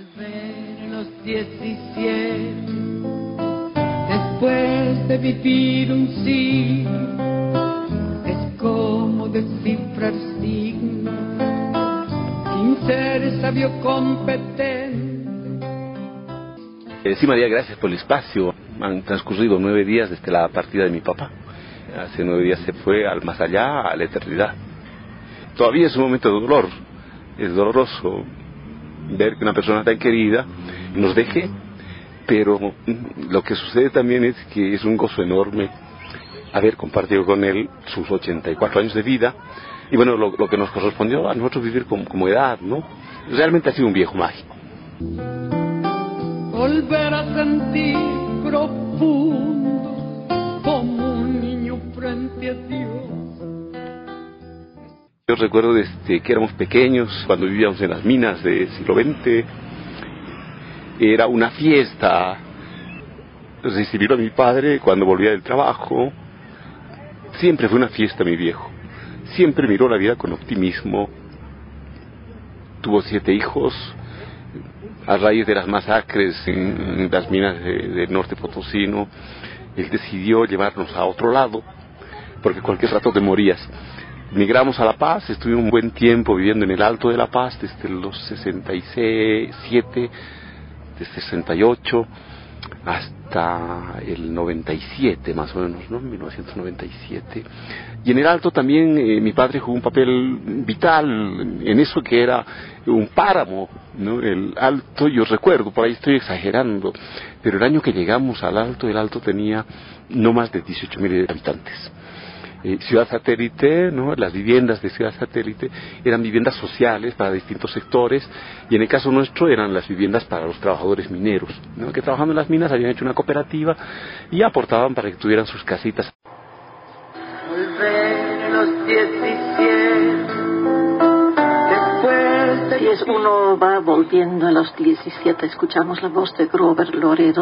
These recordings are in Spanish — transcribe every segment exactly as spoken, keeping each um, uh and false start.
Volver a los diecisiete, después de vivir un siglo, es como descifrar signos, sin ser sabio competente. Eh, sí, María, gracias por el espacio. Han transcurrido nueve días desde la partida de mi papá. Hace nueve días se fue al más allá, a la eternidad. Todavía es un momento de dolor. Es doloroso ver que una persona tan querida nos deje, pero lo que sucede también es que es un gozo enorme haber compartido con él sus ochenta y cuatro años de vida, y bueno, lo, lo que nos correspondió a nosotros vivir como, como edad, ¿no? Realmente ha sido un viejo mágico. Volver a sentir profundo como un niño frente a Dios. Yo recuerdo desde que éramos pequeños, cuando vivíamos en las minas del siglo veinte, era una fiesta recibir a mi padre cuando volvía del trabajo. Siempre fue una fiesta, mi viejo. Siempre miró la vida con optimismo. Tuvo siete hijos. A raíz de las masacres en las minas de, del norte potosino, él decidió llevarnos a otro lado, porque cualquier rato te morías. Migramos a La Paz, estuvimos un buen tiempo viviendo en el Alto de La Paz, desde los sesenta y siete, desde sesenta y ocho hasta el noventa y siete más o menos, ¿no? mil novecientos noventa y siete. Y en el Alto también eh, mi padre jugó un papel vital en eso que era un páramo, ¿no? El Alto, yo recuerdo, por ahí estoy exagerando, pero el año que llegamos al Alto, el Alto tenía no más de dieciocho mil habitantes. Eh, ciudad satélite, ¿no? Las viviendas de ciudad satélite eran viviendas sociales para distintos sectores, y en el caso nuestro eran las viviendas para los trabajadores mineros, ¿no? Que trabajando en las minas habían hecho una cooperativa y aportaban para que tuvieran sus casitas. Volver a los diecisiete, después de... Si es uno va volviendo a los diecisiete, escuchamos la voz de Grover Loredo,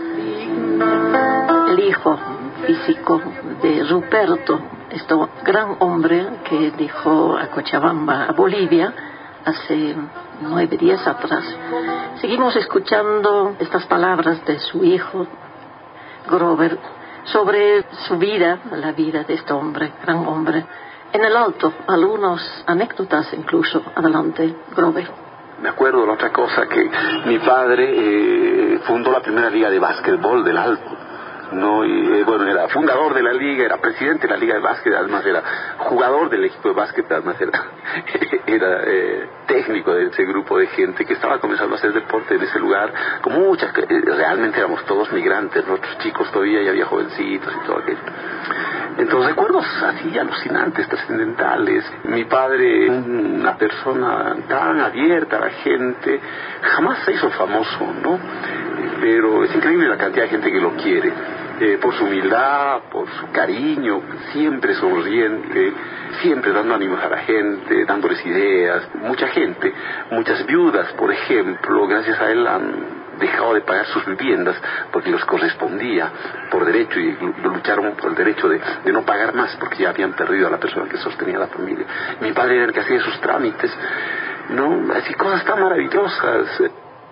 el hijo físico de Ruperto, este gran hombre que dejó a Cochabamba, a Bolivia, hace nueve días atrás. Seguimos escuchando estas palabras de su hijo, Grover, sobre su vida, la vida de este hombre, gran hombre. En el Alto, algunas anécdotas incluso. Adelante, Grover. Me acuerdo de otra cosa, que mi padre eh, fundó la primera liga de básquetbol del Alto. No, y eh, bueno, era fundador de la liga, era presidente de la liga de básquet, además era jugador del equipo de básquet, además era, era eh, técnico de ese grupo de gente que estaba comenzando a hacer deporte en ese lugar, como muchas, eh, realmente éramos todos migrantes, nosotros chicos todavía, ya había jovencitos y todo aquello. Entonces recuerdos así alucinantes, trascendentales. Mi padre, una persona tan abierta a la gente, jamás se hizo famoso, ¿no? Pero es increíble la cantidad de gente que lo quiere. Eh, por su humildad, por su cariño, siempre sonriente, siempre dando ánimos a la gente, dándoles ideas. Mucha gente, muchas viudas, por ejemplo, gracias a él han dejado de pagar sus viviendas porque les correspondía por derecho, y lucharon por el derecho de, de no pagar más porque ya habían perdido a la persona que sostenía la familia. Mi padre era el que hacía sus trámites, ¿no? Así cosas tan maravillosas.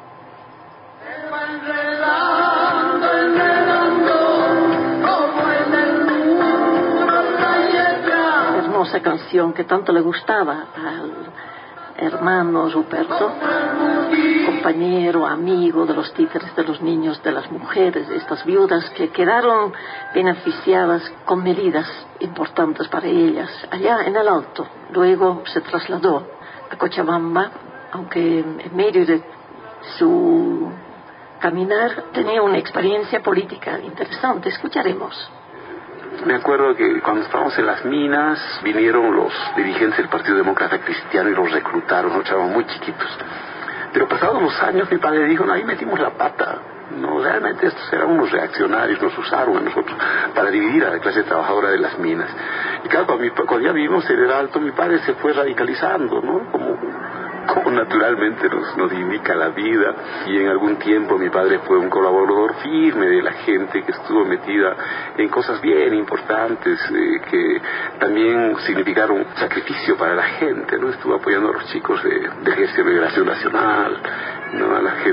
Hermosa canción que tanto le gustaba al hermano Ruperto, compañero, amigo de los títeres, de los niños, de las mujeres, de estas viudas que quedaron beneficiadas con medidas importantes para ellas allá en el Alto. Luego se trasladó a Cochabamba, aunque en medio de su caminar tenía una experiencia política interesante. Escucharemos. Me acuerdo que cuando estábamos en las minas vinieron los dirigentes del Partido Demócrata Cristiano y los reclutaron, nosotros éramos muy chiquitos. Pero pasados los años mi padre dijo, no, ahí metimos la pata. No, realmente estos eran unos reaccionarios, nos usaron a nosotros para dividir a la clase trabajadora de las minas. Y claro, cuando, mi, cuando ya vivimos en el Alto, mi padre se fue radicalizando, ¿no? Como, como naturalmente nos, nos indica la vida. Y en algún tiempo mi padre fue un colaborador firme de la gente que estuvo metida en cosas bien importantes, eh, que también significaron sacrificio para la gente, ¿no? Estuvo apoyando a los chicos de, del Ejército de Liberación Nacional, ¿no? A la gente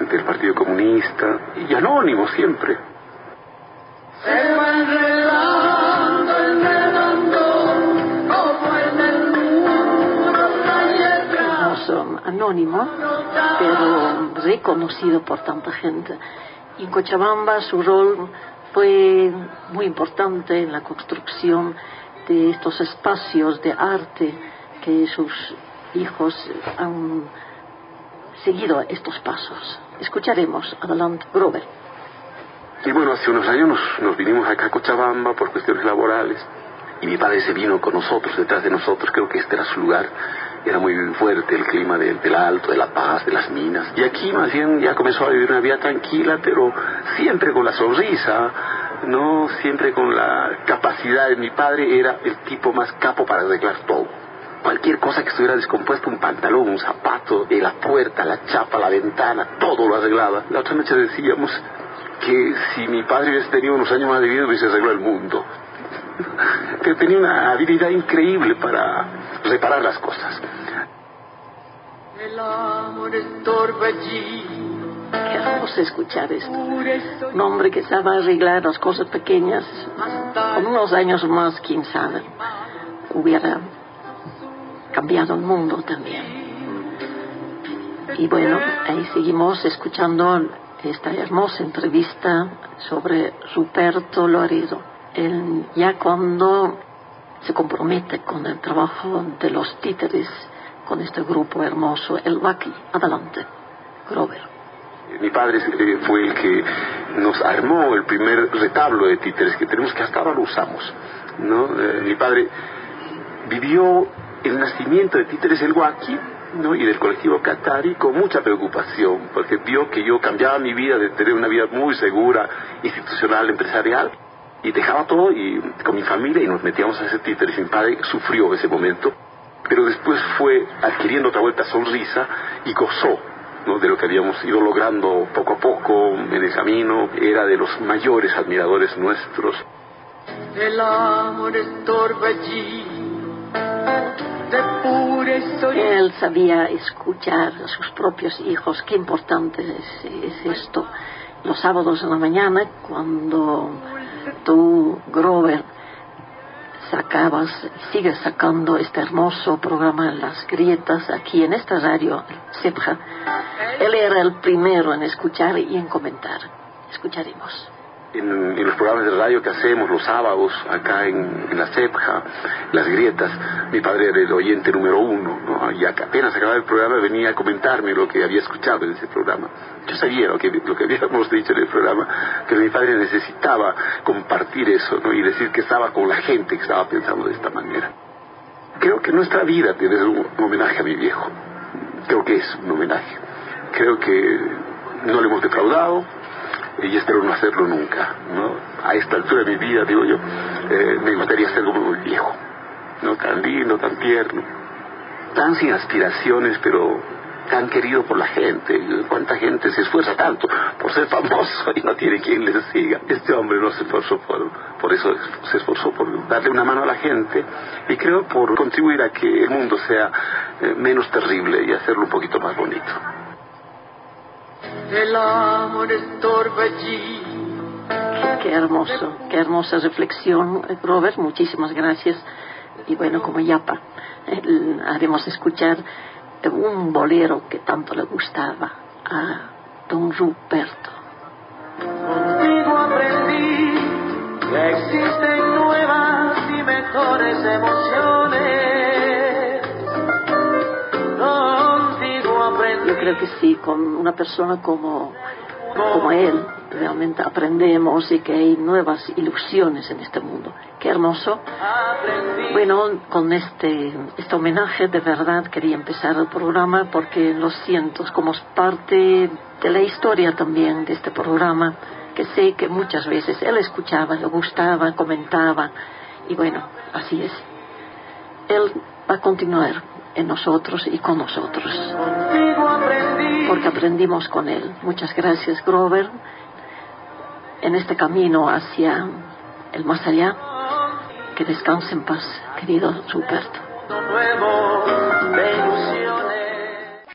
comunista y anónimo siempre. Se va enredando, enredando, como en el muro Hermoso, anónimo, pero reconocido por tanta gente. Y en Cochabamba su rol fue muy importante en la construcción de estos espacios de arte que sus hijos han seguido estos pasos. Escucharemos. Adelante, Grover. Y bueno, hace unos años nos, nos vinimos acá a Cochabamba por cuestiones laborales y mi padre se vino con nosotros, detrás de nosotros. Creo que este era su lugar. Era muy fuerte el clima de, del Alto, de La Paz, de las minas. Y aquí más bien ya comenzó a vivir una vida tranquila, pero siempre con la sonrisa, ¿no? Siempre con la capacidad de mi padre. Era el tipo más capo para arreglar todo. Cualquier cosa que estuviera descompuesta, un pantalón, un zapato, la puerta, la chapa, la ventana, todo lo arreglaba. La otra noche decíamos que si mi padre hubiese tenido unos años más de vida hubiese arreglado el mundo. Que tenía una habilidad increíble para reparar las cosas. El amor estorba allí. Qué hermoso escuchar esto. Un hombre que sabe arreglar las cosas pequeñas. Con unos años más, quién sabe, hubiera cambiado el mundo también. Y bueno, ahí seguimos escuchando esta hermosa entrevista sobre Ruperto Loredo. Él, ya cuando se compromete con el trabajo de los títeres, con este grupo hermoso, el Baki. Adelante, Grover. Mi padre eh, fue el que nos armó el primer retablo de títeres que tenemos, que hasta ahora lo usamos, ¿no? Eh, mi padre vivió el nacimiento de títeres el Baki, ¿no? Y del colectivo Qatari con mucha preocupación, porque vio que yo cambiaba mi vida de tener una vida muy segura, institucional, empresarial, y dejaba todo y con mi familia y nos metíamos a ese títeres. Mi padre sufrió ese momento, pero después fue adquiriendo otra vuelta sonrisa y gozó, ¿no? De lo que habíamos ido logrando poco a poco en el camino. Era de los mayores admiradores nuestros. El amor estorba allí. De pura historia. Él sabía escuchar a sus propios hijos. Qué importante es, es esto. Los sábados en la mañana, cuando tú, Grover, sacabas, sigues sacando este hermoso programa Las Grietas aquí en esta radio, Sepja, él era el primero en escuchar y en comentar. Escucharemos. En, en los programas de radio que hacemos los sábados acá en, en la Sepja, Las Grietas, mi padre era el oyente número uno, ¿no? Y apenas acababa el programa venía a comentarme lo que había escuchado en ese programa. Yo sabía lo que, lo que habíamos dicho en el programa, pero mi padre necesitaba compartir eso, ¿no? Y decir que estaba con la gente que estaba pensando de esta manera. Creo que nuestra vida tiene un, un homenaje a mi viejo. Creo que es un homenaje. Creo que no le hemos defraudado y espero no hacerlo nunca, ¿no? A esta altura de mi vida, digo yo, eh, me gustaría ser como el viejo, ¿no? Tan lindo, tan tierno, tan sin aspiraciones, pero tan querido por la gente. Cuánta gente se esfuerza tanto por ser famoso y no tiene quien les siga. Este hombre no se esforzó por, por eso, se esforzó por darle una mano a la gente y creo por contribuir a que el mundo sea eh, menos terrible y hacerlo un poquito más bonito. El amor estorba allí. Qué, qué hermoso, qué hermosa reflexión, Robert. Muchísimas gracias. Y bueno, como yapa, eh, haremos escuchar un bolero que tanto le gustaba a don Ruperto. Contigo aprendí que existen nuevas y mejores emociones. Contigo aprendí. Yo creo que sí, con una persona como, como él, realmente aprendemos y que hay nuevas ilusiones en este mundo. Qué hermoso. Bueno, con este, este homenaje de verdad quería empezar el programa porque lo siento, como parte de la historia también de este programa, que sé que muchas veces él escuchaba, le gustaba, comentaba, y bueno, así es. Él va a continuar en nosotros y con nosotros, porque aprendimos con él. Muchas gracias, Grover, en este camino hacia el más allá. Que descanse en paz, querido Ruperto. Nuevo,